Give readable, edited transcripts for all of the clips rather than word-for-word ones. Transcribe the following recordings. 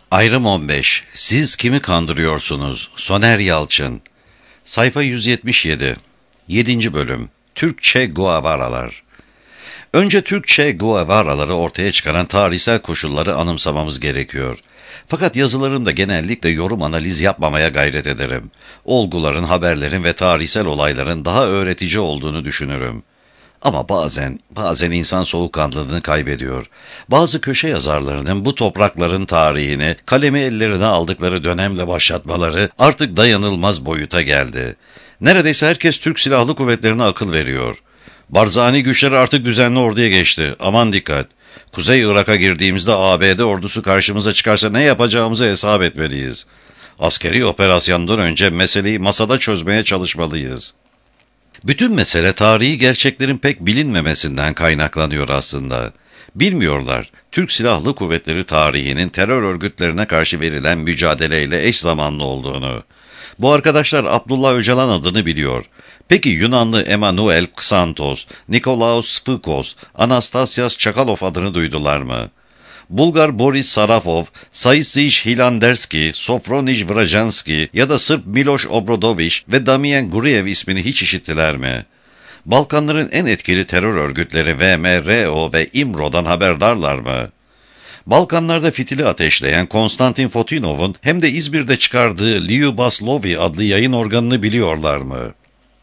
Ayrım 15. Siz kimi kandırıyorsunuz? Soner Yalçın. Sayfa 177. 7. bölüm. Türkçe Guevaralar. Önce Türkçe Guevaraları ortaya çıkaran tarihsel koşulları anımsamamız gerekiyor. Fakat yazılarımda genellikle yorum analiz yapmamaya gayret ederim. Olguların, haberlerin ve tarihsel olayların daha öğretici olduğunu düşünürüm. Ama bazen insan soğukkanlılığını kaybediyor. Bazı köşe yazarlarının bu toprakların tarihini kalemi ellerine aldıkları dönemle başlatmaları artık dayanılmaz boyuta geldi. Neredeyse herkes Türk Silahlı Kuvvetleri'ne akıl veriyor. Barzani güçleri artık düzenli orduya geçti. Aman dikkat! Kuzey Irak'a girdiğimizde ABD ordusu karşımıza çıkarsa ne yapacağımızı hesap etmeliyiz. Askeri operasyondan önce meseleyi masada çözmeye çalışmalıyız. Bütün mesele tarihi gerçeklerin pek bilinmemesinden kaynaklanıyor aslında. Bilmiyorlar, Türk Silahlı Kuvvetleri tarihinin terör örgütlerine karşı verilen mücadeleyle eş zamanlı olduğunu. Bu arkadaşlar Abdullah Öcalan adını biliyor. Peki Yunanlı Emanuel Ksantos, Nikolaos Fıkos, Anastasias Çakalov adını duydular mı? Bulgar Boris Sarafov, Saisic Hilanderski, Sofronic Vrajanski ya da Sırp Miloš Obradović ve Damian Guriev ismini hiç işittiler mi? Balkanların en etkili terör örgütleri VMRO ve İMRO'dan haberdarlar mı? Balkanlarda fitili ateşleyen Konstantin Fotinov'un hem de İzmir'de çıkardığı Lyubaslovi adlı yayın organını biliyorlar mı?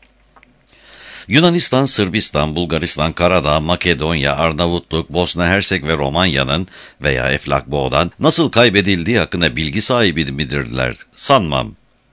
Yunanistan, Sırbistan, Bulgaristan, Karadağ, Makedonya, Arnavutluk, Bosna Hersek ve Romanya'nın veya Eflakboğ'dan nasıl kaybedildiği hakkında bilgi sahibi midirler? Sanmam.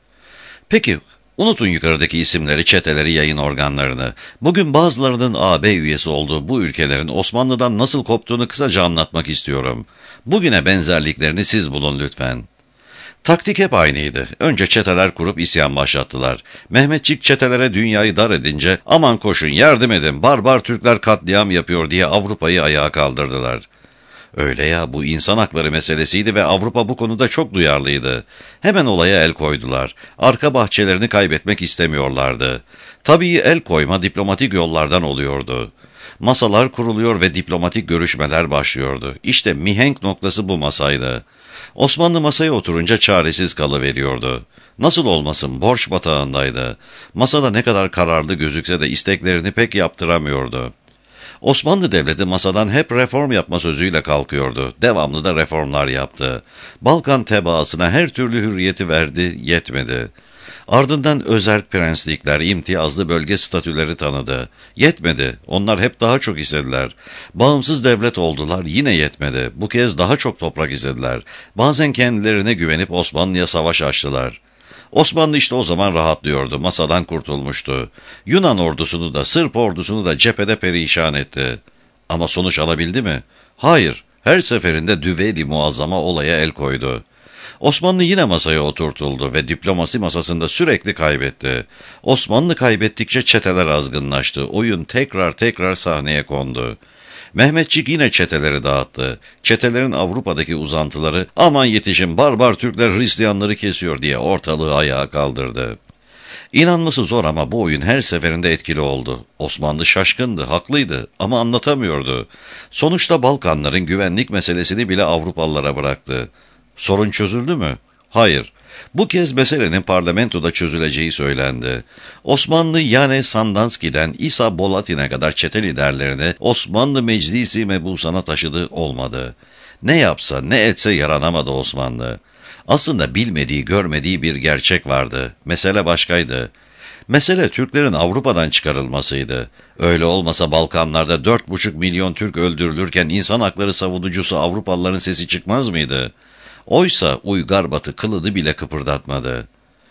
Peki, unutun yukarıdaki isimleri, çeteleri, yayın organlarını. Bugün bazılarının AB üyesi olduğu bu ülkelerin Osmanlı'dan nasıl koptuğunu kısaca anlatmak istiyorum. Bugüne benzerliklerini siz bulun lütfen. Taktik hep aynıydı. Önce çeteler kurup isyan başlattılar. Mehmetçik çetelere dünyayı dar edince aman koşun yardım edin barbar Türkler katliam yapıyor diye Avrupa'yı ayağa kaldırdılar. Öyle ya, bu insan hakları meselesiydi ve Avrupa bu konuda çok duyarlıydı. Hemen olaya el koydular. Arka bahçelerini kaybetmek istemiyorlardı. Tabii el koyma diplomatik yollardan oluyordu. Masalar kuruluyor ve diplomatik görüşmeler başlıyordu. İşte mihenk noktası bu masaydı. Osmanlı masaya oturunca çaresiz kalıveriyordu. Nasıl olmasın, borç batağındaydı. Masada ne kadar kararlı gözükse de isteklerini pek yaptıramıyordu. Osmanlı Devleti masadan hep reform yapma sözüyle kalkıyordu. Devamlı da reformlar yaptı. Balkan tebaasına her türlü hürriyeti verdi, yetmedi. Ardından özerk prenslikler, imtiyazlı bölge statüleri tanıdı. Yetmedi, onlar hep daha çok istediler. Bağımsız devlet oldular, yine yetmedi. Bu kez daha çok toprak istediler. Bazen kendilerine güvenip Osmanlı'ya savaş açtılar. Osmanlı işte o zaman rahatlıyordu, masadan kurtulmuştu. Yunan ordusunu da, Sırp ordusunu da cephede perişan etti. Ama sonuç alabildi mi? Hayır, her seferinde Düveyli Muazzama olaya el koydu. Osmanlı yine masaya oturtuldu ve diplomasi masasında sürekli kaybetti. Osmanlı kaybettikçe çeteler azgınlaştı. Oyun tekrar sahneye kondu. Mehmetçik yine çeteleri dağıttı. Çetelerin Avrupa'daki uzantıları aman yetişin barbar Türkler Hristiyanları kesiyor diye ortalığı ayağa kaldırdı. İnanması zor ama bu oyun her seferinde etkili oldu. Osmanlı şaşkındı, haklıydı ama anlatamıyordu. Sonuçta Balkanların güvenlik meselesini bile Avrupalılara bıraktı. Sorun çözüldü mü? Hayır. Bu kez meselenin parlamentoda çözüleceği söylendi. Osmanlı yani Sandanski'den İsa Bolatin'e kadar çete liderlerini Osmanlı Meclisi Mebusan'a taşıdı, olmadı. Ne yapsa ne etse yaranamadı Osmanlı. Aslında bilmediği görmediği bir gerçek vardı. Mesele başkaydı. Mesele Türklerin Avrupa'dan çıkarılmasıydı. Öyle olmasa Balkanlarda 4,5 milyon Türk öldürülürken insan hakları savunucusu Avrupalıların sesi çıkmaz mıydı? Oysa uygar Batı kılını bile kıpırdatmadı.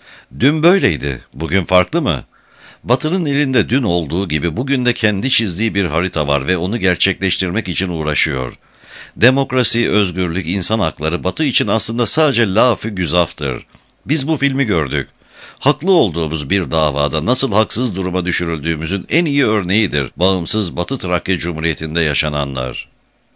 Dün böyleydi, bugün farklı mı? Batı'nın elinde dün olduğu gibi bugün de kendi çizdiği bir harita var ve onu gerçekleştirmek için uğraşıyor. Demokrasi, özgürlük, insan hakları Batı için aslında sadece laf-ı güzaftır. Biz bu filmi gördük. Haklı olduğumuz bir davada nasıl haksız duruma düşürüldüğümüzün en iyi örneğidir bağımsız Batı Trakya Cumhuriyeti'nde yaşananlar.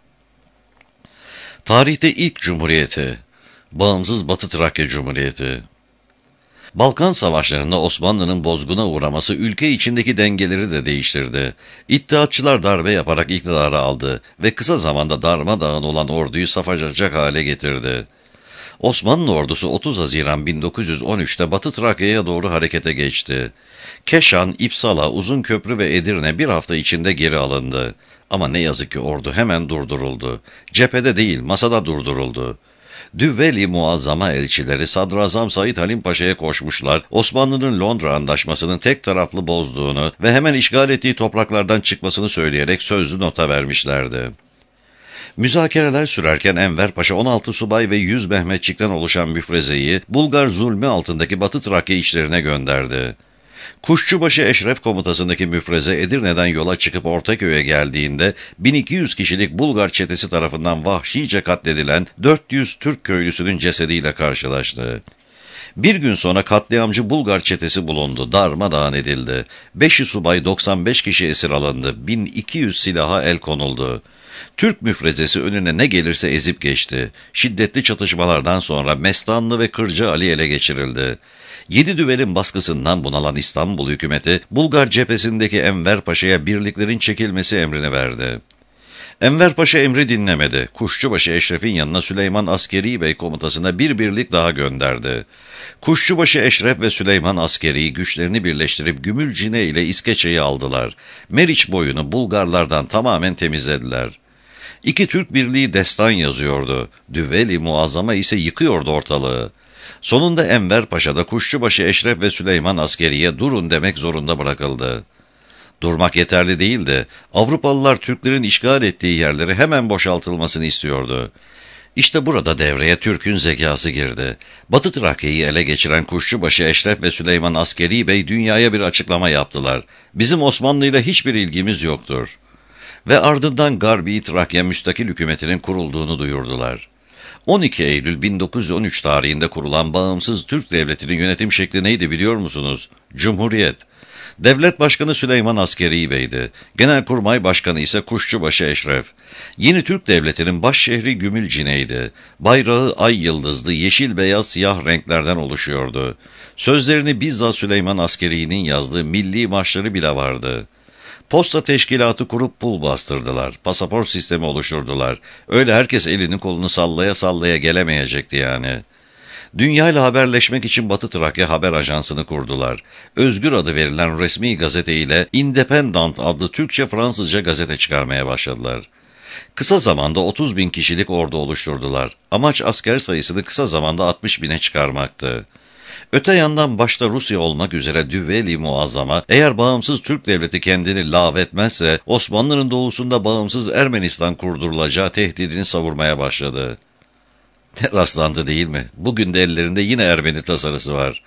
Tarihte ilk cumhuriyeti, bağımsız Batı Trakya Cumhuriyeti. Balkan Savaşları'nda Osmanlı'nın bozguna uğraması ülke içindeki dengeleri de değiştirdi. İttihatçılar darbe yaparak iktidarı aldı ve kısa zamanda darmadağın olan orduyu savaşacak hale getirdi. Osmanlı ordusu 30 Haziran 1913'te Batı Trakya'ya doğru harekete geçti. Keşan, İpsala, Uzunköprü ve Edirne bir hafta içinde geri alındı. Ama ne yazık ki ordu hemen durduruldu. Cephede değil, masada durduruldu. Düvveli Muazzama elçileri Sadrazam Said Halim Paşa'ya koşmuşlar, Osmanlı'nın Londra Antlaşması'nın tek taraflı bozduğunu ve hemen işgal ettiği topraklardan çıkmasını söyleyerek sözlü nota vermişlerdi. Müzakereler sürerken Enver Paşa 16 subay ve 100 Mehmetçik'ten oluşan müfrezeyi Bulgar zulmü altındaki Batı Trakya içlerine gönderdi. Kuşçubaşı Eşref komutasındaki müfreze Edirne'den yola çıkıp Ortaköy'e geldiğinde 1200 kişilik Bulgar çetesi tarafından vahşice katledilen 400 Türk köylüsünün cesediyle karşılaştı. Bir gün sonra katliamcı Bulgar çetesi bulundu, darmadağın edildi. 5'i subay 95 kişi esir alındı, 1200 silaha el konuldu. Türk müfrezesi önüne ne gelirse ezip geçti. Şiddetli çatışmalardan sonra Mestanlı ve Kırcı Ali ele geçirildi. Yedidüvel'in baskısından bunalan İstanbul hükümeti, Bulgar cephesindeki Enver Paşa'ya birliklerin çekilmesi emrini verdi. Enver Paşa emri dinlemedi. Kuşçubaşı Eşref'in yanına Süleyman Askeri Bey komutasına bir birlik daha gönderdi. Kuşçubaşı Eşref ve Süleyman Askeri güçlerini birleştirip Gümülcine ile İskeçe'yi aldılar. Meriç boyunu Bulgarlardan tamamen temizlediler. İki Türk birliği destan yazıyordu. Düvveli Muazzama ise yıkıyordu ortalığı. Sonunda Enver Paşa da Kuşçubaşı Eşref ve Süleyman Askeri'ye durun demek zorunda bırakıldı. Durmak yeterli değildi. Avrupalılar Türklerin işgal ettiği yerleri hemen boşaltılmasını istiyordu. İşte burada devreye Türk'ün zekası girdi. Batı Trakya'yı ele geçiren Kuşçubaşı Eşref ve Süleyman Askeri Bey dünyaya bir açıklama yaptılar. Bizim Osmanlı'yla hiçbir ilgimiz yoktur. Ve ardından Garbi Trakya Müstakil Hükümeti'nin kurulduğunu duyurdular. 12 Eylül 1913 tarihinde kurulan bağımsız Türk Devleti'nin yönetim şekli neydi biliyor musunuz? Cumhuriyet. Devlet Başkanı Süleyman Askeri Bey'di. Genelkurmay Başkanı ise Kuşçubaşı Eşref. Yeni Türk Devleti'nin baş şehri Gümülcine'ydi. Bayrağı ay yıldızlı, yeşil, beyaz, siyah renklerden oluşuyordu. Sözlerini bizzat Süleyman Askeri'nin yazdığı milli marşları bile vardı. Posta teşkilatı kurup pul bastırdılar. Pasaport sistemi oluşturdular. Öyle herkes elini kolunu sallaya sallaya gelemeyecekti yani. Dünyayla haberleşmek için Batı Trakya Haber Ajansı'nı kurdular. Özgür adı verilen resmi gazete ile Independent adlı Türkçe-Fransızca gazete çıkarmaya başladılar. Kısa zamanda 30 bin kişilik ordu oluşturdular. Amaç asker sayısını kısa zamanda 60 bine çıkarmaktı. Öte yandan başta Rusya olmak üzere Düvveli Muazzama, eğer bağımsız Türk Devleti kendini lağvetmezse Osmanlı'nın doğusunda bağımsız Ermenistan kurdurulacağı tehdidini savurmaya başladı. Ne rastlantı değil mi? Bugün de ellerinde yine Ermeni tasarısı var.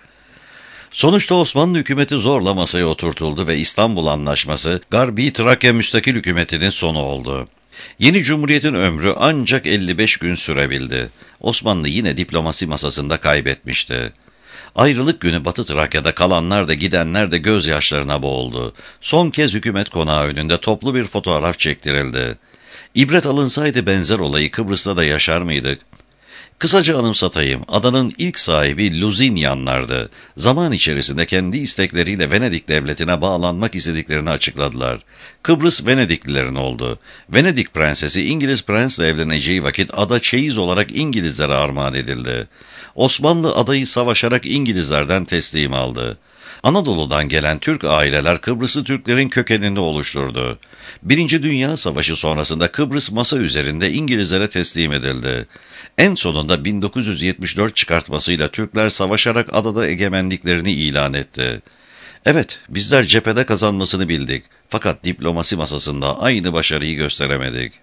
Sonuçta Osmanlı hükümeti zorla masaya oturtuldu ve İstanbul Anlaşması, Garbi Trakya Müstakil Hükümeti'nin sonu oldu. Yeni Cumhuriyet'in ömrü ancak 55 gün sürebildi. Osmanlı yine diplomasi masasında kaybetmişti. Ayrılık günü Batı Trakya'da kalanlar da gidenler de gözyaşlarına boğuldu. Son kez hükümet konağı önünde toplu bir fotoğraf çektirildi. İbret alınsaydı benzer olayı Kıbrıs'ta da yaşar mıydık? Kısaca anımsatayım, adanın ilk sahibi Luzinyanlardı. Zaman içerisinde kendi istekleriyle Venedik devletine bağlanmak istediklerini açıkladılar. Kıbrıs Venediklilerin oldu. Venedik prensesi İngiliz prensle evleneceği vakit ada çeyiz olarak İngilizlere armağan edildi. Osmanlı adayı savaşarak İngilizlerden teslim aldı. Anadolu'dan gelen Türk aileler Kıbrıs'ı Türklerin kökeninde oluşturdu. Birinci Dünya Savaşı sonrasında Kıbrıs masa üzerinde İngilizlere teslim edildi. En sonunda 1974 çıkartmasıyla Türkler savaşarak adada egemenliklerini ilan etti. Evet, bizler cephede kazanmasını bildik. Fakat diplomasi masasında aynı başarıyı gösteremedik.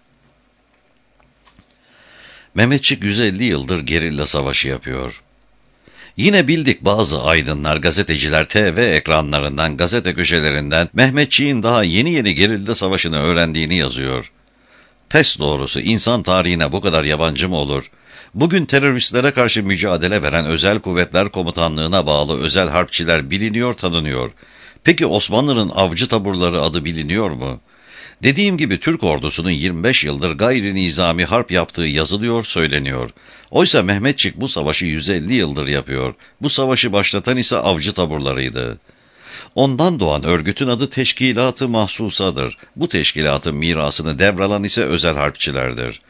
Mehmetçik 150 yıldır gerilla savaşı yapıyor. Yine bildik bazı aydınlar, gazeteciler TV ekranlarından, gazete köşelerinden Mehmetçik'in daha yeni yeni gerilla savaşını öğrendiğini yazıyor. Pes doğrusu, insan tarihine bu kadar yabancı mı olur? Bugün teröristlere karşı mücadele veren Özel Kuvvetler Komutanlığı'na bağlı özel harpçiler biliniyor, tanınıyor. Peki Osmanlı'nın avcı taburları adı biliniyor mu? Dediğim gibi Türk ordusunun 25 yıldır gayri nizami harp yaptığı yazılıyor, söyleniyor. Oysa Mehmetçik bu savaşı 150 yıldır yapıyor. Bu savaşı başlatan ise avcı taburlarıydı. Ondan doğan örgütün adı Teşkilat-ı Mahsusadır. Bu teşkilatın mirasını devralan ise özel harpçilerdir.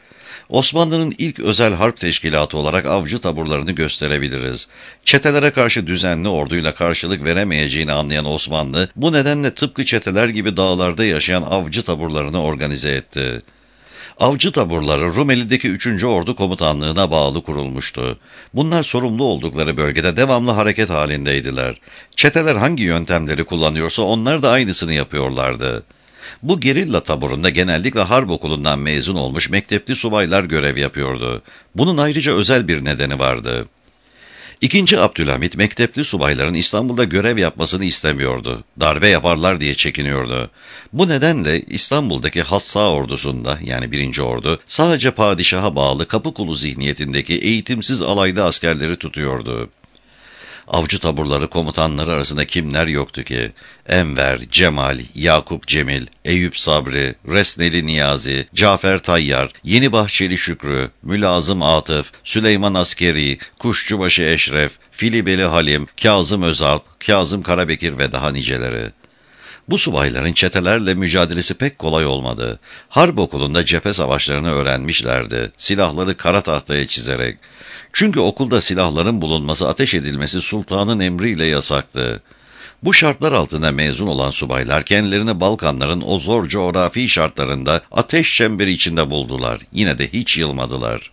Osmanlı'nın ilk özel harp teşkilatı olarak avcı taburlarını gösterebiliriz. Çetelere karşı düzenli orduyla karşılık veremeyeceğini anlayan Osmanlı, bu nedenle tıpkı çeteler gibi dağlarda yaşayan avcı taburlarını organize etti. Avcı taburları Rumeli'deki 3. Ordu Komutanlığı'na bağlı kurulmuştu. Bunlar sorumlu oldukları bölgede devamlı hareket halindeydiler. Çeteler hangi yöntemleri kullanıyorsa onlar da aynısını yapıyorlardı. Bu gerilla taburunda genellikle harp okulundan mezun olmuş mektepli subaylar görev yapıyordu. Bunun ayrıca özel bir nedeni vardı. İkinci Abdülhamit mektepli subayların İstanbul'da görev yapmasını istemiyordu. Darbe yaparlar diye çekiniyordu. Bu nedenle İstanbul'daki Hassa ordusunda yani 1. Ordu sadece padişaha bağlı Kapıkulu zihniyetindeki eğitimsiz alaylı askerleri tutuyordu. Avcı taburları komutanları arasında kimler yoktu ki? Enver, Cemal, Yakup Cemil, Eyüp Sabri, Resneli Niyazi, Cafer Tayyar, Yenibahçeli Şükrü, Mülazım Atıf, Süleyman Askeri, Kuşçubaşı Eşref, Filibeli Halim, Kazım Özalp, Kazım Karabekir ve daha niceleri. Bu subayların çetelerle mücadelesi pek kolay olmadı. Harp okulunda cephe savaşlarını öğrenmişlerdi, silahları kara tahtaya çizerek. Çünkü okulda silahların bulunması, ateş edilmesi sultanın emriyle yasaktı. Bu şartlar altında mezun olan subaylar kendilerini Balkanların o zor coğrafi şartlarında ateş çemberi içinde buldular. Yine de hiç yılmadılar.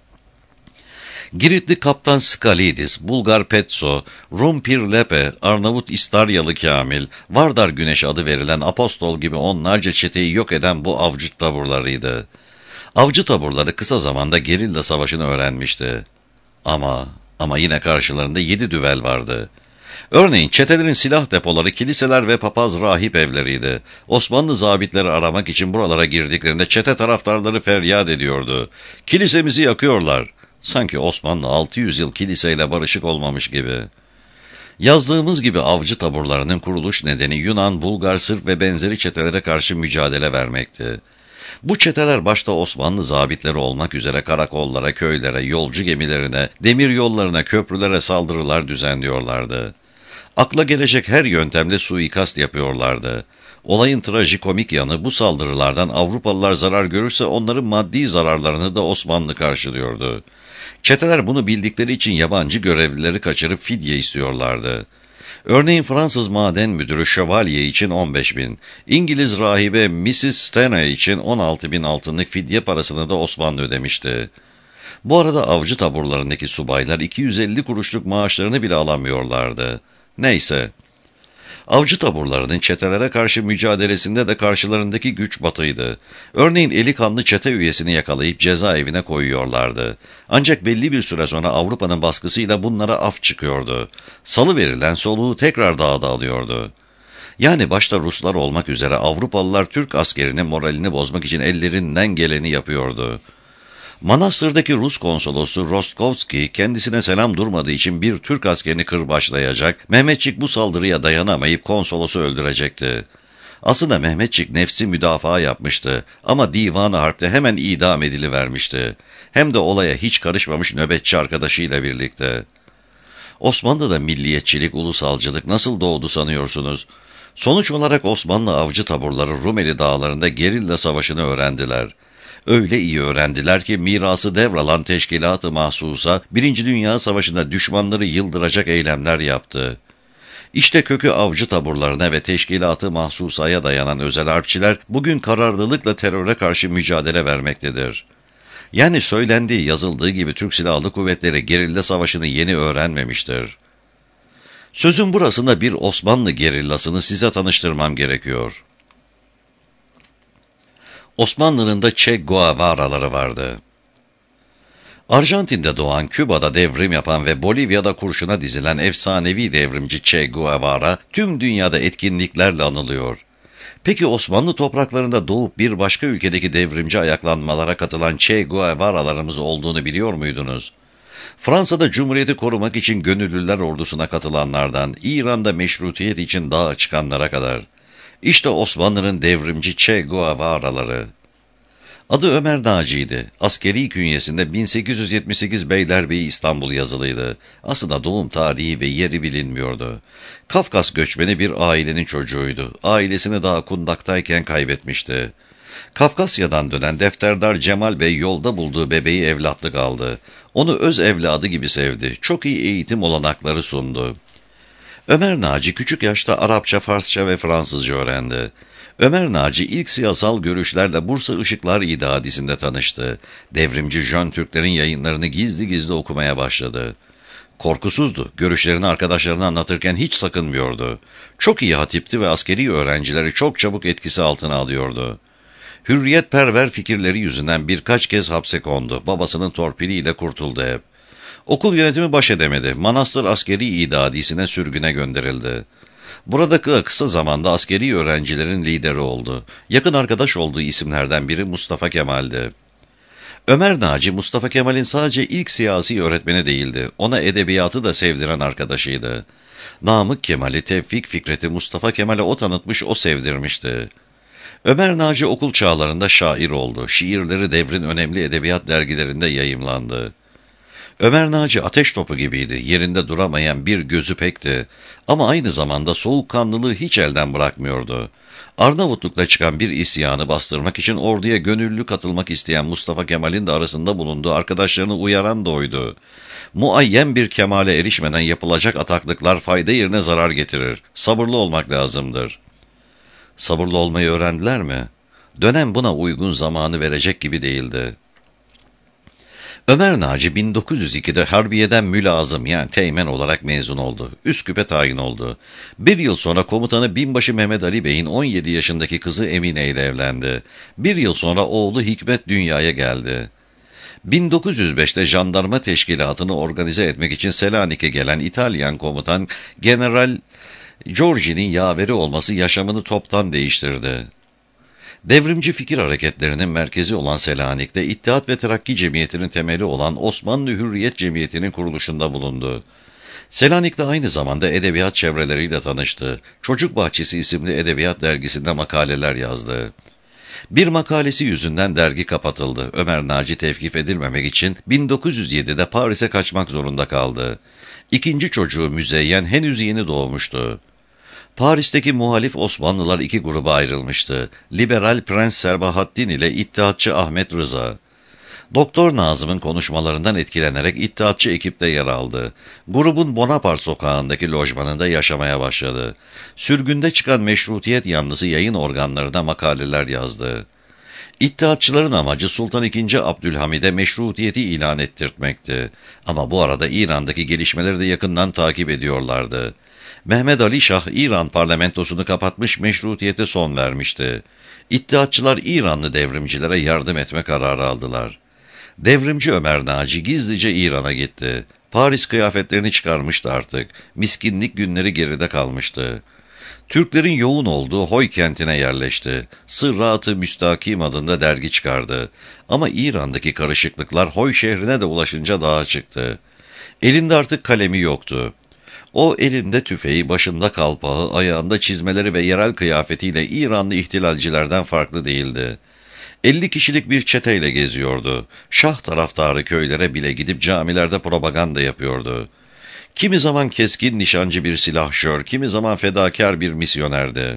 Giritli Kaptan Skalidis, Bulgar Petso, Rum Pir Lepe, Arnavut İstaryalı Kamil, Vardar Güneş adı verilen apostol gibi onlarca çeteyi yok eden bu avcı taburlarıydı. Avcı taburları kısa zamanda gerilla savaşını öğrenmişti. Ama yine karşılarında 7 düvel vardı. Örneğin çetelerin silah depoları kiliseler ve papaz rahip evleriydi. Osmanlı zabitleri aramak için buralara girdiklerinde çete taraftarları feryat ediyordu. Kilisemizi yakıyorlar. Sanki Osmanlı 600 yıl kiliseyle barışık olmamış gibi. Yazdığımız gibi avcı taburlarının kuruluş nedeni Yunan, Bulgar, Sırp ve benzeri çetelere karşı mücadele vermekti. Bu çeteler başta Osmanlı zabitleri olmak üzere karakollara, köylere, yolcu gemilerine, demir yollarına, köprülere saldırılar düzenliyorlardı. Akla gelecek her yöntemle suikast yapıyorlardı. Olayın trajikomik yanı bu saldırılardan Avrupalılar zarar görürse onların maddi zararlarını da Osmanlı karşılıyordu. Çeteler bunu bildikleri için yabancı görevlileri kaçırıp fidye istiyorlardı. Örneğin Fransız maden müdürü Şövalye için 15.000, İngiliz rahibe Mrs. Stenay için 16.000 altınlık fidye parasını da Osmanlı ödemişti. Bu arada avcı taburlarındaki subaylar 250 kuruşluk maaşlarını bile alamıyorlardı. Neyse. Avcı taburlarının çetelere karşı mücadelesinde de karşılarındaki güç Batı'ydı. Örneğin eli kanlı çete üyesini yakalayıp cezaevine koyuyorlardı. Ancak belli bir süre sonra Avrupa'nın baskısıyla bunlara af çıkıyordu. Salıverilen soluğu tekrar dağda alıyordu. Yani başta Ruslar olmak üzere Avrupalılar Türk askerinin moralini bozmak için ellerinden geleni yapıyordu. Manastır'daki Rus konsolosu Rostkovski kendisine selam durmadığı için bir Türk askerini kırbaçlayacak, Mehmetçik bu saldırıya dayanamayıp konsolosu öldürecekti. Aslında Mehmetçik nefsi müdafaa yapmıştı ama divan-ı harpte hemen idam edilivermişti. Hem de olaya hiç karışmamış nöbetçi arkadaşıyla birlikte. Osmanlı'da milliyetçilik, ulusalcılık nasıl doğdu sanıyorsunuz? Sonuç olarak Osmanlı avcı taburları Rumeli dağlarında gerilla savaşını öğrendiler. Öyle iyi öğrendiler ki mirası devralan teşkilat-ı mahsusa 1. Dünya Savaşı'nda düşmanları yıldıracak eylemler yaptı. İşte kökü avcı taburlarına ve teşkilat-ı mahsusaya dayanan özel harpçiler bugün kararlılıkla teröre karşı mücadele vermektedir. Yani söylendiği yazıldığı gibi Türk Silahlı Kuvvetleri gerilla savaşını yeni öğrenmemiştir. Sözün burasında bir Osmanlı gerillasını size tanıştırmam gerekiyor. Osmanlı'nın da Che Guevara'ları vardı. Arjantin'de doğan, Küba'da devrim yapan ve Bolivya'da kurşuna dizilen efsanevi devrimci Che Guevara tüm dünyada etkinliklerle anılıyor. Peki Osmanlı topraklarında doğup bir başka ülkedeki devrimci ayaklanmalara katılan Che Guevara'larımız olduğunu biliyor muydunuz? Fransa'da Cumhuriyeti korumak için gönüllüler ordusuna katılanlardan, İran'da meşrutiyet için dağa çıkanlara kadar. İşte Osmanlı'nın devrimci Che Guevara'ları. Adı Ömer Naci'ydi. Askeri künyesinde 1878 Beylerbeyi İstanbul yazılıydı. Aslında doğum tarihi ve yeri bilinmiyordu. Kafkas göçmeni bir ailenin çocuğuydu. Ailesini daha kundaktayken kaybetmişti. Kafkasya'dan dönen defterdar Cemal Bey yolda bulduğu bebeği evlatlık aldı. Onu öz evladı gibi sevdi. Çok iyi eğitim olanakları sundu. Ömer Naci küçük yaşta Arapça, Farsça ve Fransızca öğrendi. Ömer Naci ilk siyasal görüşlerle Bursa Işıklar İdadisi'nde tanıştı. Devrimci Jön Türklerin yayınlarını gizli gizli okumaya başladı. Korkusuzdu. Görüşlerini arkadaşlarına anlatırken hiç sakınmıyordu. Çok iyi hatipti ve askeri öğrencileri çok çabuk etkisi altına alıyordu. Hürriyetperver fikirleri yüzünden birkaç kez hapse kondu. Babasının torpiliyle kurtuldu hep. Okul yönetimi baş edemedi. Manastır Askeri İdadisi'ne sürgüne gönderildi. Burada kısa zamanda askeri öğrencilerin lideri oldu. Yakın arkadaş olduğu isimlerden biri Mustafa Kemal'di. Ömer Naci, Mustafa Kemal'in sadece ilk siyasi öğretmeni değildi. Ona edebiyatı da sevdiren arkadaşıydı. Namık Kemal'i, Tevfik Fikret'i Mustafa Kemal'e o tanıtmış, o sevdirmişti. Ömer Naci okul çağlarında şair oldu. Şiirleri devrin önemli edebiyat dergilerinde yayımlandı. Ömer Naci ateş topu gibiydi. Yerinde duramayan bir gözü pekti. Ama aynı zamanda soğukkanlılığı hiç elden bırakmıyordu. Arnavutluk'ta çıkan bir isyanı bastırmak için orduya gönüllü katılmak isteyen Mustafa Kemal'in de arasında bulunduğu arkadaşlarını uyaran da oydu. Muayyen bir kemale erişmeden yapılacak ataklıklar fayda yerine zarar getirir. Sabırlı olmak lazımdır. Sabırlı olmayı öğrendiler mi? Dönem buna uygun zamanı verecek gibi değildi. Ömer Naci 1902'de Harbiye'den mülazım yani teğmen olarak mezun oldu. Üsküp'e tayin oldu. Bir yıl sonra komutanı Binbaşı Mehmet Ali Bey'in 17 yaşındaki kızı Emine ile evlendi. Bir yıl sonra oğlu Hikmet dünyaya geldi. 1905'te jandarma teşkilatını organize etmek için Selanik'e gelen İtalyan komutan General Giorgi'nin yaveri olması yaşamını toptan değiştirdi. Devrimci fikir hareketlerinin merkezi olan Selanik'te İttihat ve Terakki Cemiyeti'nin temeli olan Osmanlı Hürriyet Cemiyeti'nin kuruluşunda bulundu. Selanik'te aynı zamanda edebiyat çevreleriyle tanıştı. Çocuk Bahçesi isimli edebiyat dergisinde makaleler yazdı. Bir makalesi yüzünden dergi kapatıldı. Ömer Naci tevkif edilmemek için 1907'de Paris'e kaçmak zorunda kaldı. İkinci çocuğu Müzeyyen henüz yeni doğmuştu. Paris'teki muhalif Osmanlılar iki gruba ayrılmıştı. Liberal Prens Serbahattin ile İttihatçı Ahmet Rıza. Doktor Nazım'ın konuşmalarından etkilenerek İttihatçı ekipte yer aldı. Grubun Bonaparte sokağındaki lojmanında yaşamaya başladı. Sürgünde çıkan meşrutiyet yanlısı yayın organlarına makaleler yazdı. İttihatçıların amacı Sultan II. Abdülhamid'e meşrutiyeti ilan ettirtmekti. Ama bu arada İran'daki gelişmeleri de yakından takip ediyorlardı. Mehmed Ali Şah İran parlamentosunu kapatmış, meşrutiyete son vermişti. İttihatçılar İranlı devrimcilere yardım etme kararı aldılar. Devrimci Ömer Naci gizlice İran'a gitti. Paris kıyafetlerini çıkarmıştı artık. Miskinlik günleri geride kalmıştı. Türklerin yoğun olduğu Hoy kentine yerleşti. Sırrat-ı Müstakim adında dergi çıkardı. Ama İran'daki karışıklıklar Hoy şehrine de ulaşınca dağa çıktı. Elinde artık kalemi yoktu. O elinde tüfeği, başında kalpağı, ayağında çizmeleri ve yerel kıyafetiyle İranlı ihtilalcilerden farklı değildi. 50 kişilik bir çeteyle geziyordu. Şah taraftarı köylere bile gidip camilerde propaganda yapıyordu. Kimi zaman keskin nişancı bir silahşör, kimi zaman fedakar bir misyonerdi.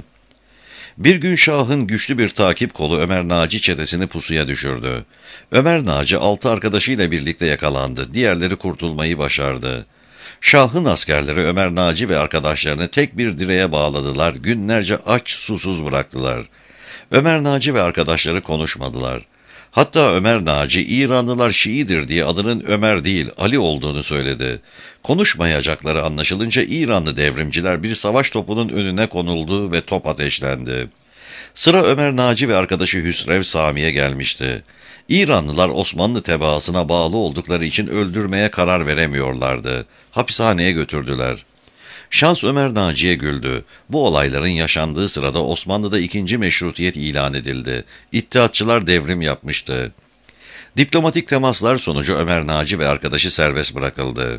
Bir gün Şah'ın güçlü bir takip kolu Ömer Naci çetesini pusuya düşürdü. Ömer Naci 6 arkadaşıyla birlikte yakalandı. Diğerleri kurtulmayı başardı. Şah'ın askerleri Ömer Naci ve arkadaşlarını tek bir direğe bağladılar, günlerce aç susuz bıraktılar. Ömer Naci ve arkadaşları konuşmadılar. Hatta Ömer Naci, İranlılar Şiidir diye adının Ömer değil Ali olduğunu söyledi. Konuşmayacakları anlaşılınca İranlı devrimciler bir savaş topunun önüne konuldu ve top ateşlendi. Sıra Ömer Naci ve arkadaşı Hüsrev Sami'ye gelmişti. İranlılar Osmanlı tebaasına bağlı oldukları için öldürmeye karar veremiyorlardı. Hapishaneye götürdüler. Şans Ömer Naci'ye güldü. Bu olayların yaşandığı sırada Osmanlı'da ikinci meşrutiyet ilan edildi. İttihatçılar devrim yapmıştı. Diplomatik temaslar sonucu Ömer Naci ve arkadaşı serbest bırakıldı.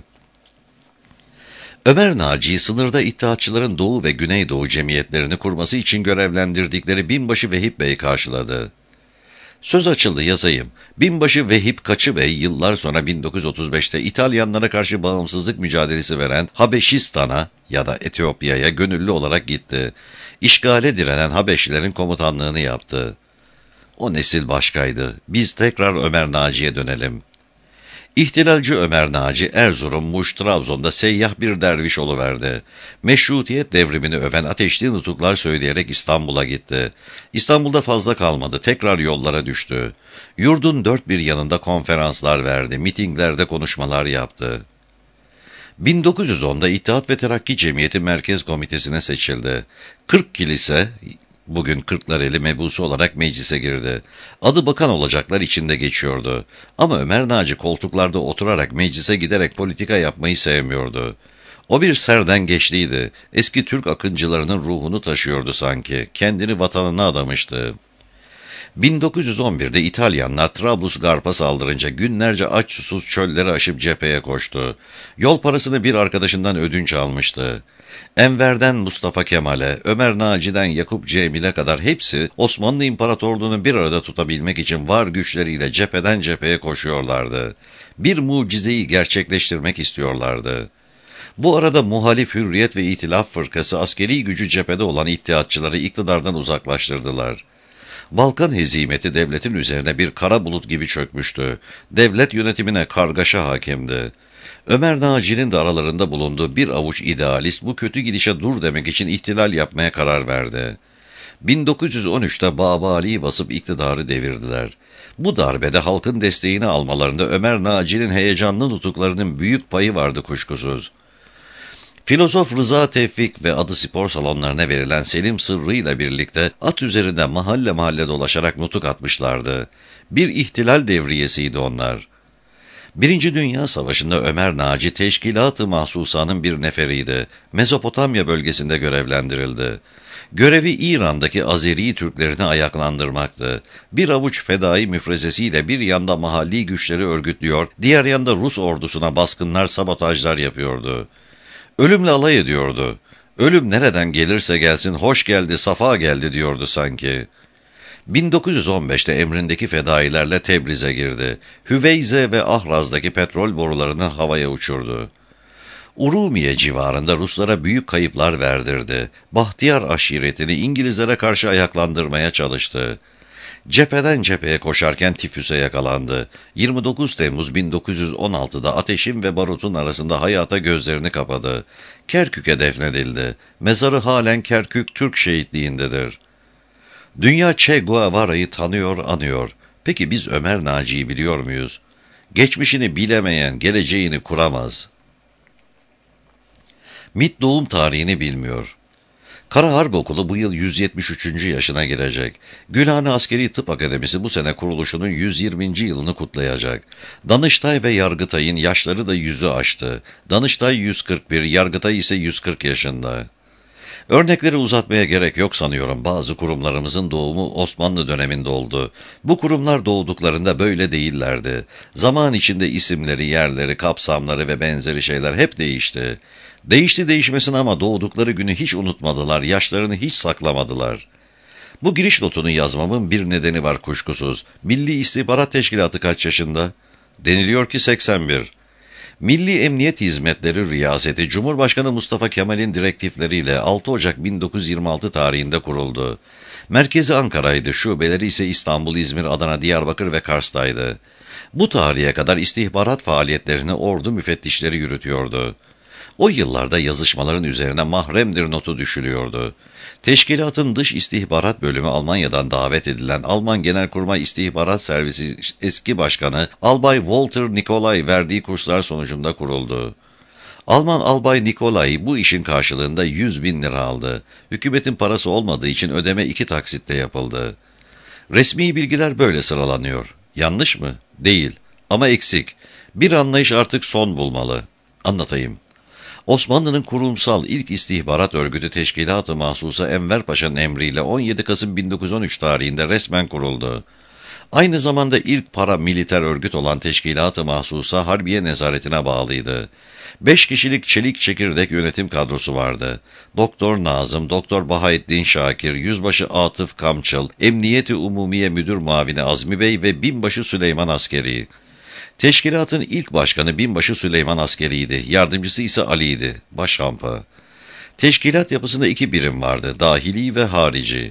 Ömer Naci'yi sınırda İttihatçıların Doğu ve Güneydoğu cemiyetlerini kurması için görevlendirdikleri Binbaşı Vehip Bey karşıladı. Söz açıldı yazayım. Binbaşı Vehip Kaçı Bey yıllar sonra 1935'te İtalyanlara karşı bağımsızlık mücadelesi veren Habeşistan'a ya da Etiyopya'ya gönüllü olarak gitti. İşgale direnen Habeşlilerin komutanlığını yaptı. O nesil başkaydı. Biz tekrar Ömer Naci'ye dönelim. İhtilalci Ömer Naci, Erzurum, Muş, Trabzon'da seyyah bir derviş oluverdi. Meşrutiyet devrimini öven ateşli nutuklar söyleyerek İstanbul'a gitti. İstanbul'da fazla kalmadı, tekrar yollara düştü. Yurdun dört bir yanında konferanslar verdi, mitinglerde konuşmalar yaptı. 1910'da İttihat ve Terakki Cemiyeti Merkez Komitesi'ne seçildi. 40 kilise, bugün Kırklareli mebusu olarak meclise girdi. Adı bakan olacaklar içinde geçiyordu. Ama Ömer Naci koltuklarda oturarak meclise giderek politika yapmayı sevmiyordu. O bir serdengeçliydi. Eski Türk akıncılarının ruhunu taşıyordu sanki. Kendini vatanına adamıştı. 1911'de İtalyanlar Trablusgarp'a saldırınca günlerce aç susuz çölleri aşıp cepheye koştu. Yol parasını bir arkadaşından ödünç almıştı. Enver'den Mustafa Kemal'e, Ömer Naci'den Yakup Cemil'e kadar hepsi Osmanlı İmparatorluğu'nu bir arada tutabilmek için var güçleriyle cepheden cepheye koşuyorlardı. Bir mucizeyi gerçekleştirmek istiyorlardı. Bu arada muhalif Hürriyet ve İtilaf Fırkası askeri gücü cephede olan ittihatçıları iktidardan uzaklaştırdılar. Balkan hezimeti devletin üzerine bir kara bulut gibi çökmüştü. Devlet yönetimine kargaşa hakimdi. Ömer Naci'nin de aralarında bulunduğu bir avuç idealist bu kötü gidişe dur demek için ihtilal yapmaya karar verdi. 1913'te Babali'yi basıp iktidarı devirdiler. Bu darbede halkın desteğini almalarında Ömer Naci'nin heyecanlı nutuklarının büyük payı vardı kuşkusuz. Filozof Rıza Tevfik ve adı spor salonlarına verilen Selim Sırrı ile birlikte at üzerinde mahalle mahalle dolaşarak nutuk atmışlardı. Bir ihtilal devriyesiydi onlar. Birinci Dünya Savaşı'nda Ömer Naci Teşkilat-ı Mahsusa'nın bir neferiydi. Mezopotamya bölgesinde görevlendirildi. Görevi İran'daki Azeri Türklerini ayaklandırmaktı. Bir avuç fedai müfrezesiyle bir yanda mahalli güçleri örgütlüyor, diğer yanda Rus ordusuna baskınlar, sabotajlar yapıyordu. Ölümle alay ediyordu. Ölüm nereden gelirse gelsin hoş geldi, safa geldi diyordu sanki. 1915'te emrindeki fedailerle Tebriz'e girdi. Hüveyze ve Ahraz'daki petrol borularını havaya uçurdu. Urumiye civarında Ruslara büyük kayıplar verdirdi. Bahtiyar aşiretini İngilizlere karşı ayaklandırmaya çalıştı. Cepheden cepheye koşarken tifüse yakalandı. 29 Temmuz 1916'da ateşin ve barutun arasında hayata gözlerini kapadı. Kerkük'e defnedildi. Mezarı halen Kerkük Türk şehitliğindedir. Dünya Che Guevara'yı tanıyor, anıyor. Peki biz Ömer Naci'yi biliyor muyuz? Geçmişini bilemeyen geleceğini kuramaz. MİT doğum tarihini bilmiyor. Kara Harp Okulu bu yıl 173. yaşına girecek. Gülhane Askeri Tıp Akademisi bu sene kuruluşunun 120. yılını kutlayacak. Danıştay ve Yargıtay'ın yaşları da 100'ü aştı. Danıştay 141, Yargıtay ise 140 yaşında. Örnekleri uzatmaya gerek yok sanıyorum. Bazı kurumlarımızın doğumu Osmanlı döneminde oldu. Bu kurumlar doğduklarında böyle değillerdi. Zaman içinde isimleri, yerleri, kapsamları ve benzeri şeyler hep değişti. Değişti değişmesin ama doğdukları günü hiç unutmadılar, yaşlarını hiç saklamadılar. Bu giriş notunu yazmamın bir nedeni var kuşkusuz. Milli İstihbarat Teşkilatı kaç yaşında? Deniliyor ki 81. Milli Emniyet Hizmetleri Riyaseti Cumhurbaşkanı Mustafa Kemal'in direktifleriyle 6 Ocak 1926 tarihinde kuruldu. Merkezi Ankara'ydı, şubeleri ise İstanbul, İzmir, Adana, Diyarbakır ve Kars'taydı. Bu tarihe kadar istihbarat faaliyetlerini ordu müfettişleri yürütüyordu. O yıllarda yazışmaların üzerine mahremdir notu düşülüyordu. Teşkilatın dış istihbarat bölümü Almanya'dan davet edilen Alman Genelkurmay İstihbarat Servisi eski başkanı Albay Walter Nikolay verdiği kurslar sonucunda kuruldu. Alman Albay Nikolay bu işin karşılığında 100.000 lira aldı. Hükümetin parası olmadığı için ödeme 2 taksitte yapıldı. Resmi bilgiler böyle sıralanıyor. Yanlış mı? Değil. Ama eksik. Bir anlayış artık son bulmalı. Anlatayım. Osmanlı'nın kurumsal ilk istihbarat örgütü Teşkilat-ı Mahsusa Enver Paşa'nın emriyle 17 Kasım 1913 tarihinde resmen kuruldu. Aynı zamanda ilk paramiliter örgüt olan Teşkilat-ı Mahsusa Harbiye Nezaretine bağlıydı. 5 kişilik çelik çekirdek yönetim kadrosu vardı. Doktor Nazım, Doktor Bahaettin Şakir, Yüzbaşı Atıf Kamçıl, Emniyet-i Umumiye Müdür Muavini Azmi Bey ve Binbaşı Süleyman Askeri. Teşkilatın ilk başkanı Binbaşı Süleyman Askeri'ydi, yardımcısı ise Ali'ydi, başhampa. Teşkilat yapısında 2 birim vardı, dahili ve harici.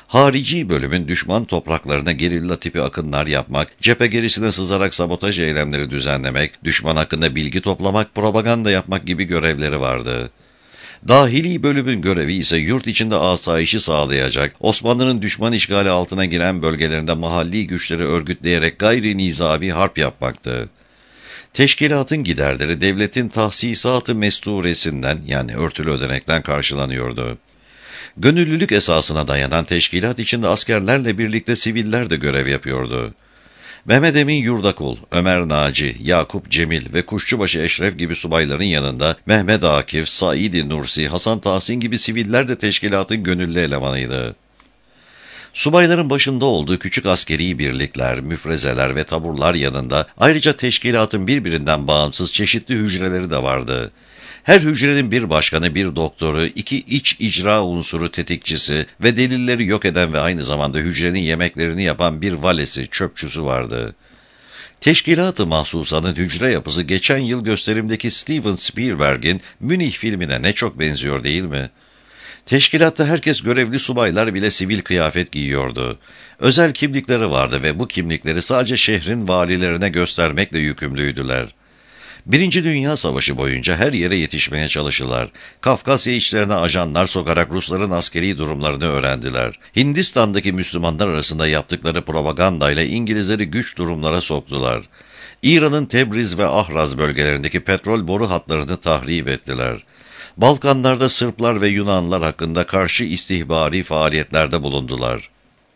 Harici bölümün düşman topraklarına gerilla tipi akınlar yapmak, cephe gerisine sızarak sabotaj eylemleri düzenlemek, düşman hakkında bilgi toplamak, propaganda yapmak gibi görevleri vardı. Dahili bölümün görevi ise yurt içinde asayişi sağlayacak, Osmanlı'nın düşman işgali altına giren bölgelerinde mahalli güçleri örgütleyerek gayri nizami harp yapmaktı. Teşkilatın giderleri devletin tahsisat-ı mesturesinden yani örtülü ödenekten karşılanıyordu. Gönüllülük esasına dayanan teşkilat içinde askerlerle birlikte siviller de görev yapıyordu. Mehmet Emin Yurdakul, Ömer Naci, Yakup Cemil ve Kuşçubaşı Eşref gibi subayların yanında Mehmet Akif, Said-i Nursi, Hasan Tahsin gibi siviller de teşkilatın gönüllü elemanıydı. Subayların başında olduğu küçük askeri birlikler, müfrezeler ve taburlar yanında ayrıca teşkilatın birbirinden bağımsız çeşitli hücreleri de vardı. Her hücrenin bir başkanı, bir doktoru, iki iç icra unsuru tetikçisi ve delilleri yok eden ve aynı zamanda hücrenin yemeklerini yapan bir valesi, çöpçüsü vardı. Teşkilat-ı Mahsusa'nın hücre yapısı geçen yıl gösterimdeki Steven Spielberg'in Münih filmine ne çok benziyor değil mi? Teşkilatta herkes görevli subaylar bile sivil kıyafet giyiyordu. Özel kimlikleri vardı ve bu kimlikleri sadece şehrin valilerine göstermekle yükümlüydüler. Birinci Dünya Savaşı boyunca her yere yetişmeye çalıştılar. Kafkasya içlerine ajanlar sokarak Rusların askeri durumlarını öğrendiler. Hindistan'daki Müslümanlar arasında yaptıkları propagandayla İngilizleri güç durumlara soktular. İran'ın Tebriz ve Ahraz bölgelerindeki petrol boru hatlarını tahrip ettiler. Balkanlarda Sırplar ve Yunanlılar hakkında karşı istihbari faaliyetlerde bulundular.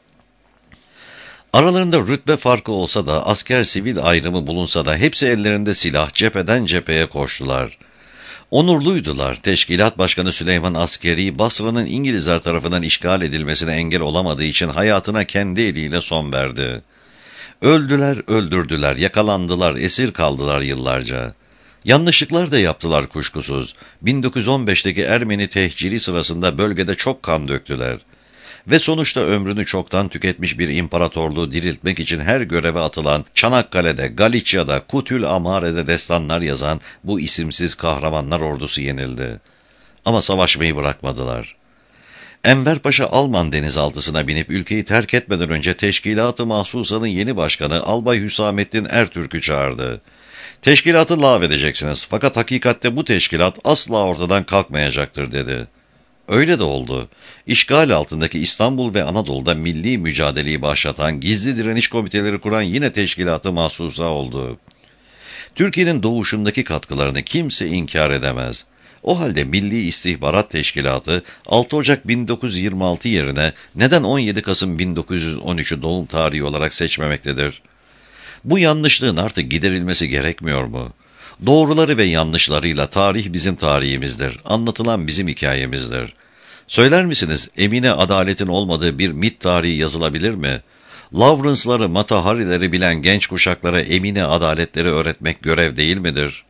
Aralarında rütbe farkı olsa da, asker-sivil ayrımı bulunsa da hepsi ellerinde silah, cepheden cepheye koştular. Onurluydular. Teşkilat Başkanı Süleyman Askeri, Basra'nın İngilizler tarafından işgal edilmesine engel olamadığı için hayatına kendi eliyle son verdi. Öldüler, öldürdüler, yakalandılar, esir kaldılar yıllarca. Yanlışlıklar da yaptılar kuşkusuz. 1915'teki Ermeni tehciri sırasında bölgede çok kan döktüler. Ve sonuçta ömrünü çoktan tüketmiş bir imparatorluğu diriltmek için her göreve atılan, Çanakkale'de, Galicia'da, Kutül Amare'de destanlar yazan bu isimsiz kahramanlar ordusu yenildi. Ama savaşmayı bırakmadılar. Enver Paşa Alman denizaltısına binip ülkeyi terk etmeden önce Teşkilat-ı Mahsusa'nın yeni başkanı Albay Hüsamettin Ertürk'ü çağırdı. Teşkilatı lağvedeceksiniz fakat hakikatte bu teşkilat asla ortadan kalkmayacaktır dedi. Öyle de oldu. İşgal altındaki İstanbul ve Anadolu'da milli mücadeleyi başlatan, gizli direniş komiteleri kuran yine Teşkilat-ı Mahsusa oldu. Türkiye'nin doğuşundaki katkılarını kimse inkar edemez. O halde Milli İstihbarat Teşkilatı 6 Ocak 1926 yerine neden 17 Kasım 1913'ü doğum tarihi olarak seçmemektedir? Bu yanlışlığın artık giderilmesi gerekmiyor mu? Doğruları ve yanlışlarıyla tarih bizim tarihimizdir, anlatılan bizim hikayemizdir. Söyler misiniz, Emine adaletin olmadığı bir mit tarihi yazılabilir mi? Lawrence'ları, Mata Hari'leri bilen genç kuşaklara Emine adaletleri öğretmek görev değil midir?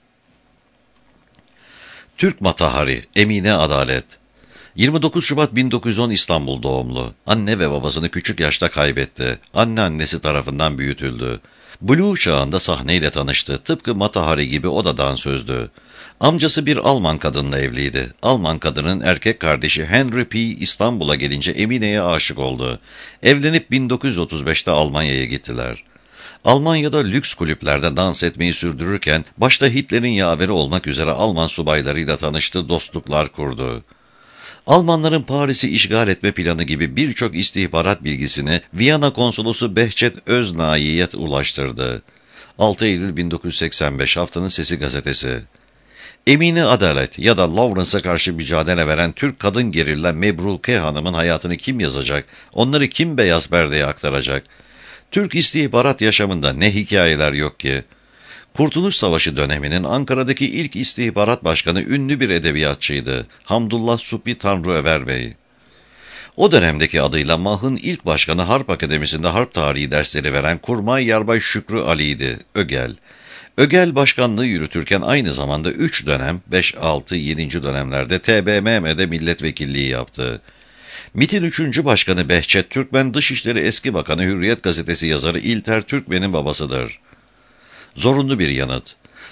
Türk Mata Hari, Emine Adalet. 29 Şubat 1910 İstanbul doğumlu. Anne ve babasını küçük yaşta kaybetti. Anneannesi tarafından büyütüldü. Blue çağında sahneyle tanıştı. Tıpkı Mata Hari gibi o da dansözdü. Amcası bir Alman kadınla evliydi. Alman kadının erkek kardeşi Henry P. İstanbul'a gelince Emine'ye aşık oldu. Evlenip 1935'te Almanya'ya gittiler. Almanya'da lüks kulüplerde dans etmeyi sürdürürken başta Hitler'in yaveri olmak üzere Alman subaylarıyla tanıştı, dostluklar kurdu. Almanların Paris'i işgal etme planı gibi birçok istihbarat bilgisini Viyana konsolosu Behçet Öznai'ye ulaştırdı. 6 Eylül 1985 Haftanın Sesi gazetesi. Emine Adalet ya da Lawrence'a karşı mücadele veren Türk kadın gerilla Mebruke Hanım'ın hayatını kim yazacak, onları kim beyaz perdeye aktaracak? Türk istihbarat yaşamında ne hikayeler yok ki? Kurtuluş Savaşı döneminin Ankara'daki ilk istihbarat başkanı ünlü bir edebiyatçıydı. Hamdullah Subhi Tanrıöver Bey. O dönemdeki adıyla MAH'ın ilk başkanı Harp Akademisi'nde harp tarihi dersleri veren Kurmay Yarbay Şükrü Ali'ydi, Ögel. Ögel başkanlığı yürütürken aynı zamanda 3 dönem, 5, 6, 7. dönemlerde TBMM'de milletvekilliği yaptı. MİT'in 3. başkanı Behçet Türkmen, Dışişleri Eski Bakanı Hürriyet gazetesi yazarı İlter Türkmen'in babasıdır. Zorunlu bir yanıt.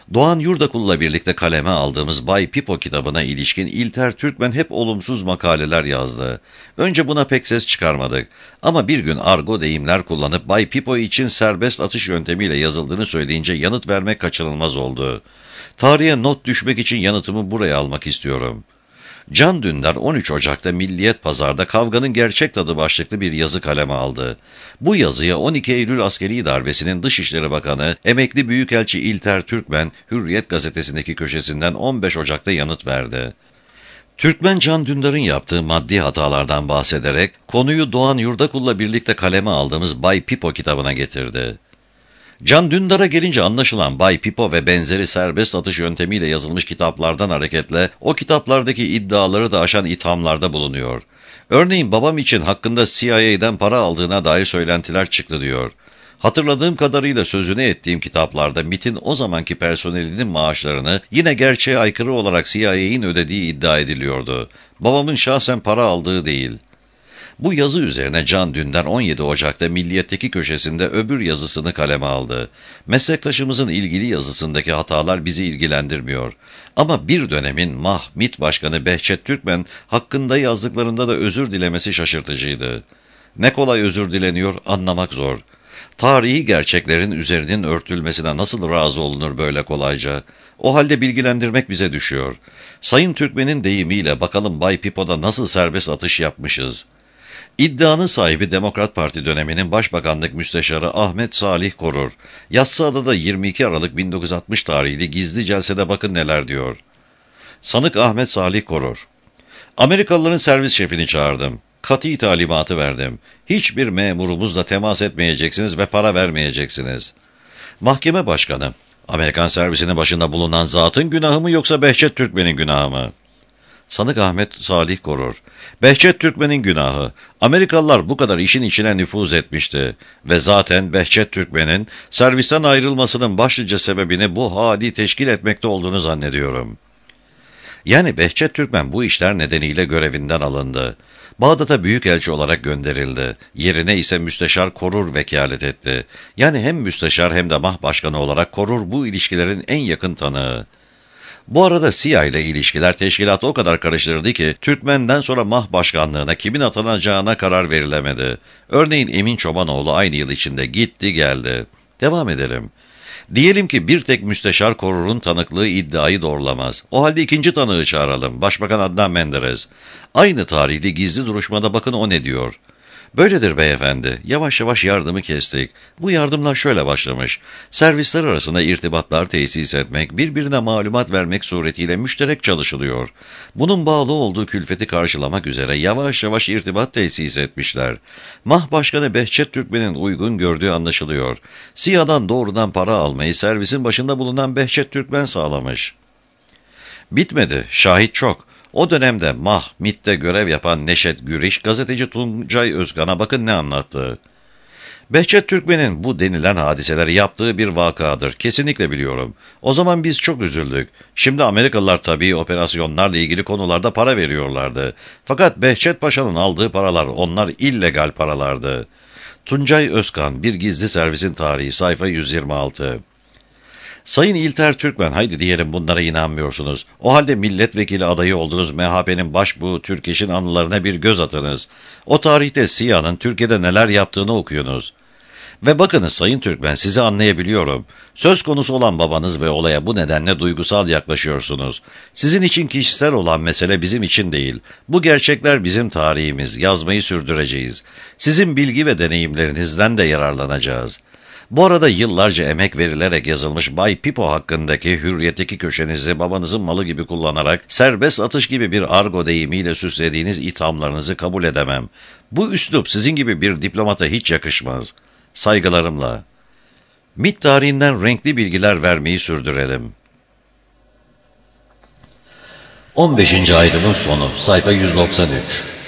Doğan Yurdakul'la birlikte kaleme aldığımız Bay Pipo kitabına ilişkin İlter Türkmen hep olumsuz makaleler yazdı. Önce buna pek ses çıkarmadık. Ama bir gün argo deyimler kullanıp Bay Pipo için serbest atış yöntemiyle yazıldığını söyleyince yanıt vermek kaçınılmaz oldu. Tarihe not düşmek için yanıtımı buraya almak istiyorum. Can Dündar 13 Ocak'ta Milliyet Pazar'da Kavganın Gerçek Tadı başlıklı bir yazı kaleme aldı. Bu yazıya 12 Eylül askeri darbesinin Dışişleri Bakanı, emekli Büyükelçi İlter Türkmen, Hürriyet gazetesindeki köşesinden 15 Ocak'ta yanıt verdi. Türkmen Can Dündar'ın yaptığı maddi hatalardan bahsederek konuyu Doğan Yurdakul'la birlikte kaleme aldığımız Bay Pipo kitabına getirdi. Can Dündar'a gelince anlaşılan Bay Pipo ve benzeri serbest atış yöntemiyle yazılmış kitaplardan hareketle o kitaplardaki iddiaları da aşan ithamlarda bulunuyor. Örneğin babam için hakkında CIA'den para aldığına dair söylentiler çıktı diyor. Hatırladığım kadarıyla sözünü ettiğim kitaplarda MİT'in o zamanki personelinin maaşlarını yine gerçeğe aykırı olarak CIA'nin ödediği iddia ediliyordu. Babamın şahsen para aldığı değil. Bu yazı üzerine Can Dündar 17 Ocak'ta Milliyet'teki köşesinde öbür yazısını kaleme aldı. Meslektaşımızın ilgili yazısındaki hatalar bizi ilgilendirmiyor. Ama bir dönemin MİT Başkanı Behçet Türkmen hakkında yazdıklarında da özür dilemesi şaşırtıcıydı. Ne kolay özür dileniyor, anlamak zor. Tarihi gerçeklerin üzerinin örtülmesine nasıl razı olunur böyle kolayca? O halde bilgilendirmek bize düşüyor. Sayın Türkmen'in deyimiyle bakalım Bay Pipo'da nasıl serbest atış yapmışız? İddianın sahibi Demokrat Parti döneminin Başbakanlık Müsteşarı Ahmet Salih Korur. Yassıada'da 22 Aralık 1960 tarihli gizli celsede bakın neler diyor. Sanık Ahmet Salih Korur. Amerikalıların servis şefini çağırdım. Kat'i talimatı verdim. Hiçbir memurumuzla temas etmeyeceksiniz ve para vermeyeceksiniz. Mahkeme başkanı. Amerikan servisinin başında bulunan zatın günahı mı yoksa Behçet Türkmen'in günahı mı? Sanık Ahmet Salih Korur. Behçet Türkmen'in günahı. Amerikalılar bu kadar işin içine nüfuz etmişti. Ve zaten Behçet Türkmen'in servisten ayrılmasının başlıca sebebini bu hadi teşkil etmekte olduğunu zannediyorum. Yani Behçet Türkmen bu işler nedeniyle görevinden alındı. Bağdat'a büyükelçi olarak gönderildi. Yerine ise müsteşar Korur vekalet etti. Yani hem müsteşar hem de MAH başkanı olarak Korur bu ilişkilerin en yakın tanığı. Bu arada CIA ile ilişkiler teşkilatı o kadar karıştırdı ki Türkmen'den sonra MAH başkanlığına kimin atanacağına karar verilemedi. Örneğin Emin Çobanoğlu aynı yıl içinde gitti geldi. Devam edelim. Diyelim ki bir tek müsteşar Korur'un tanıklığı iddiayı doğrulamaz. O halde ikinci tanığı çağıralım. Başbakan Adnan Menderes. Aynı tarihli gizli duruşmada bakın o ne diyor. Böyledir beyefendi. Yavaş yavaş yardımı kestik. Bu yardımlar şöyle başlamış. Servisler arasında irtibatlar tesis etmek, birbirine malumat vermek suretiyle müşterek çalışılıyor. Bunun bağlı olduğu külfeti karşılamak üzere yavaş yavaş irtibat tesis etmişler. MAH Başkanı Behçet Türkmen'in uygun gördüğü anlaşılıyor. SİHA'dan doğrudan para almayı servisin başında bulunan Behçet Türkmen sağlamış. Bitmedi. Şahit çok. O dönemde MİT'te görev yapan Neşet Güriş, gazeteci Tuncay Özkan'a bakın ne anlattı. Behçet Türkmen'in bu denilen hadiseleri yaptığı bir vakadır. Kesinlikle biliyorum. O zaman biz çok üzüldük. Şimdi Amerikalılar tabii operasyonlarla ilgili konularda para veriyorlardı. Fakat Behçet Paşa'nın aldığı paralar onlar illegal paralardı. Tuncay Özkan, Bir Gizli Servisin Tarihi, sayfa 126. Sayın İlter Türkmen, haydi diyelim bunlara inanmıyorsunuz. O halde milletvekili adayı olduğunuz MHP'nin başbuğu Türkeş'in anılarına bir göz atınız. O tarihte SİHA'nın Türkiye'de neler yaptığını okuyunuz. Ve bakınız Sayın Türkmen, sizi anlayabiliyorum. Söz konusu olan babanız ve olaya bu nedenle duygusal yaklaşıyorsunuz. Sizin için kişisel olan mesele bizim için değil. Bu gerçekler bizim tarihimiz, yazmayı sürdüreceğiz. Sizin bilgi ve deneyimlerinizden de yararlanacağız. Bu arada yıllarca emek verilerek yazılmış Bay Pipo hakkındaki Hürriyet'teki köşenizi babanızın malı gibi kullanarak serbest atış gibi bir argo deyimiyle süslediğiniz ithamlarınızı kabul edemem. Bu üslup sizin gibi bir diplomata hiç yakışmaz. Saygılarımla. MİT tarihinden renkli bilgiler vermeyi sürdürelim. 15. ayrımın sonu, sayfa 193.